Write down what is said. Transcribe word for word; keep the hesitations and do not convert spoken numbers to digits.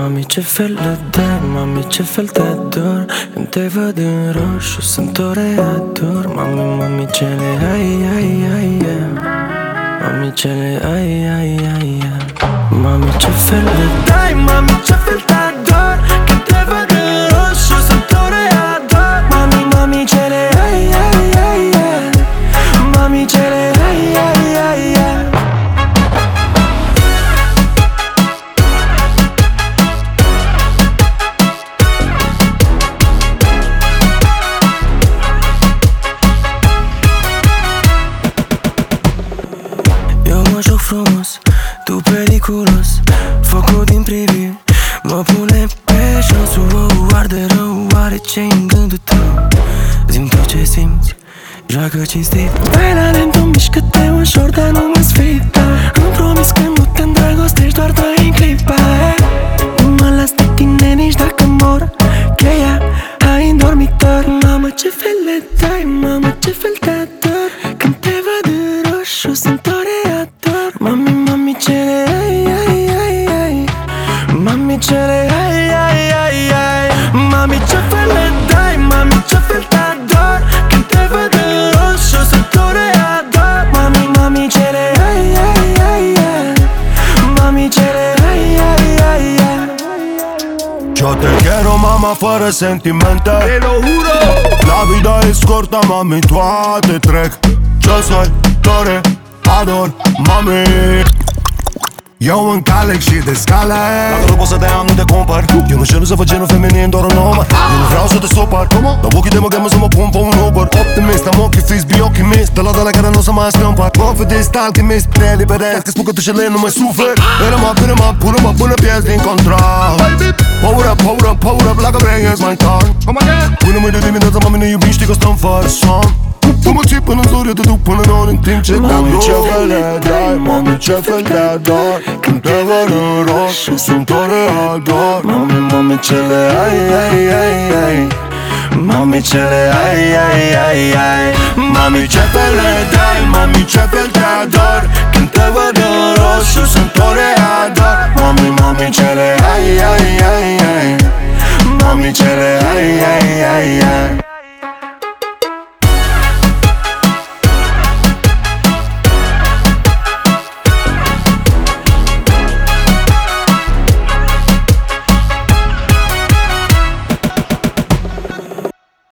Mami, ce fel de dai, mami, ce fel te ador. Când te văd în roșu, sunt toreador. Mami, mami, ce le ai, ai, ai, ai. Mami, ce le ai, ai, ai, ai. Mami, ce fel de dai, mami, ce fel te ador. Când te văd în roșu, sunt toreador. Mami, mami, ce le ai, ai, ai, ai. Mami, ce le ai, ai, ai, ai. Eu mă joc frumos, tu periculos. Focul din priviri mă pune pe jos. Uou, arde rău, oare ce-i în gândul tău? Zi-mi tot ce simți, joacă cinstit. Baila lento, mișcă-te ușor, dar nu mă sfida. Îmi promis că nu te îndrăgostești, doar trăi în clipa. Nu mă las de tine nici dacă mor. Cheia ai în dormitor. Mamă, ce fel le dai, mamă, ce fel te ador. Când te văd în roșu, sunt toreador. Mami, mami, ce le ai, ai, ai, ai. Mami, ce le ai, ai, ai, ai. Mami, ce fel le dai, mami, ce fel te ador. Când te văd în roșu, sunt toreador. Mami, mami, ce le ai, ai, ai, ai. Mami, ce le ai, ai, ai, ai. Yo te quiero, mama, fără sentimente. Te lo juro. La vida e scurtă, mami, toate trec. Yo soy tore, ador, mami. Eu încalec și descale. Dacă nu pot să te am, nu te compar. Eu nu știu să fac genul feminin, doar un om. Eu nu vreau să te supăr. Dar ochii de mă chemă să mă pun pe un Uber. Optimist, am ochii fix, biochimist. De la de la care nu o să mai scâmpar. Confidist, alchimist, preeliberesc. Că spun că tu și lei nu mai sufer. Până-mă, până-mă, până-mă, până pierd din control. Power up, power up, power up, like a brain, it's my turn. Până mâine de dimineață, mami, ne iubim, știi că stăm fără somn. Tu mă ții până-n zori, eu te duc până n-ori în timp ce Mami, te ce ador. fel le dai, Mami, ce fel te ador. Când te văd în roșu, sunt toreador. Mami, mami, ce le ai, ai, ai, ai. Mami, ce le ai, ai, ai, ai. Mami, ce fel le dai, mami, ce fel te ador. Când te văd în roșu, sunt toreador. Mami, mami, ce le ai, ai, ai, ai. Mami, ce le ai, ai, ai, ai.